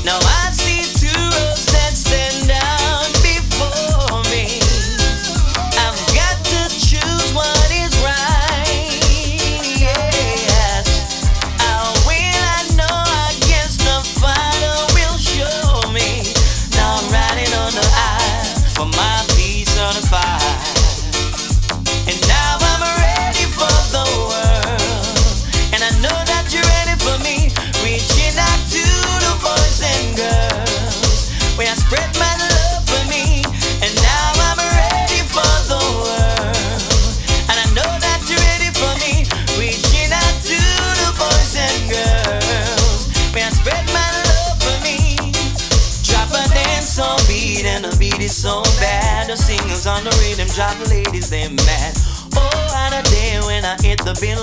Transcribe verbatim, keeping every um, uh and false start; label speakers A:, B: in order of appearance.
A: Now I see two roads that stand down before me. I've got to choose what is right. Yes, how will I know? I guess the Father will show me. Now I'm riding on the aisle for my peace on the fire. And now I'm ready for the world. And I know that you're ready for me. Reaching out to the boys and girls. Where I spread my love for me. And now I'm ready for the world. And I know that you're ready for me. Reaching out to the boys and girls. Where I spread my love for me. Drop a dance on beat and the beat is so bad. The singers on the rhythm drop the ladies, they mad. Oh, on a day when I hit the bill.